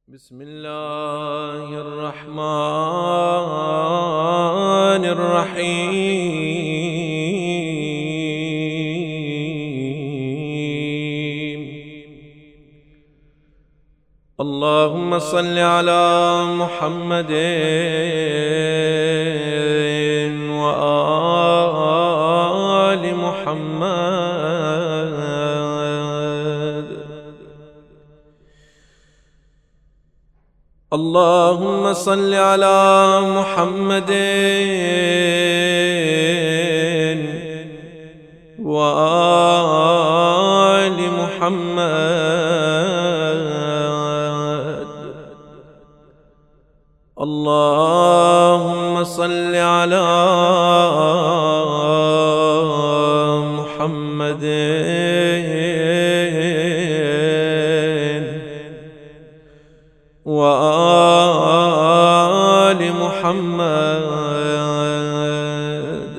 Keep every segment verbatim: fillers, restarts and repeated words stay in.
بسم الله الرحمن الرحيم. اللهم صل على محمد وآل محمد. اللهم صل على محمد وآل محمد. اللهم صل على محمد وآل محمد.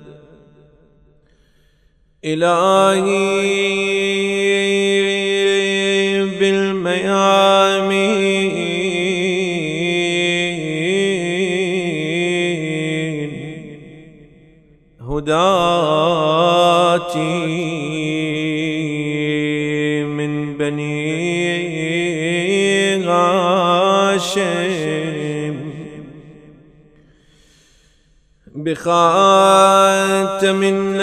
إلهي بالميامين هداتي من بني هاشم بخاتم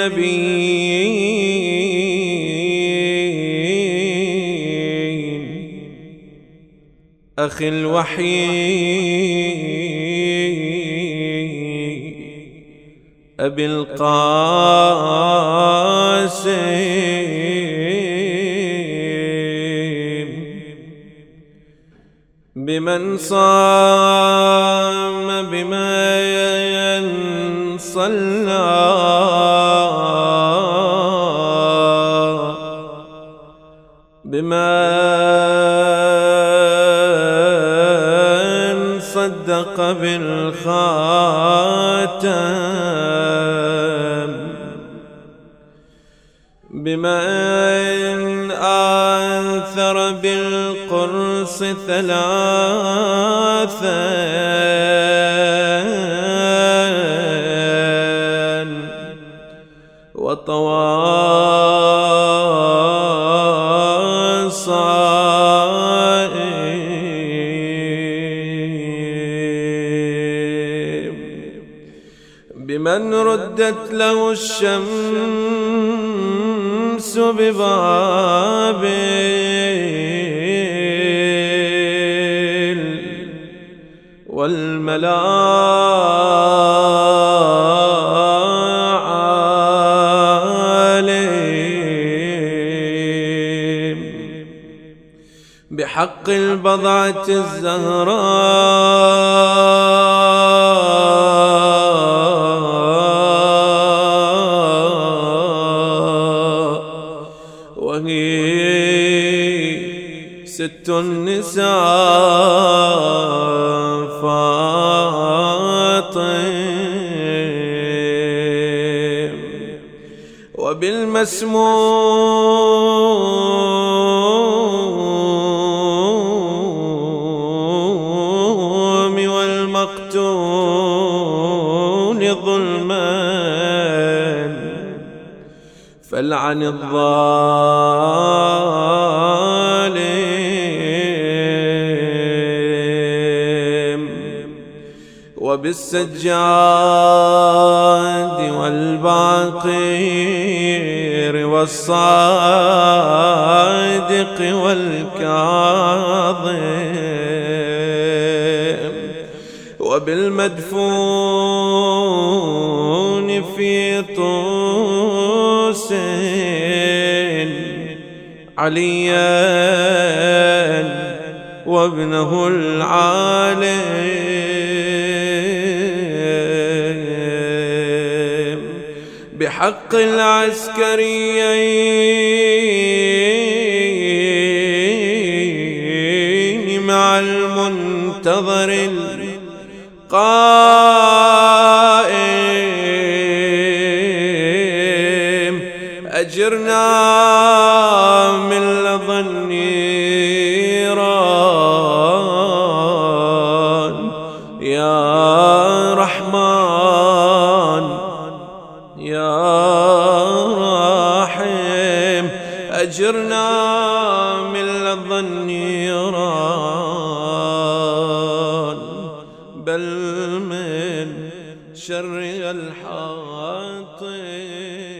النبيين أخي الوحي أبي القاسم بمن صام بمن صلى بمن صدق بالخاتم بمن آثر بالقرص ثلاثا وطوى الصائم بمن ردت له الشمس ببابل والملاعالم بحق البضعة الزهراء وهي ست النساء فاطم وبالمسموم والمقتول ظلما فلعن الظالم وبالسجاد والباقر والصادق والكاظم وبالمدفون في طوس عليا وابنه العالم بحق العسكريين مع المنتظر القائم أجرنا من لظى النيران أجرنا من لظى النيران بل من شر الحاطب.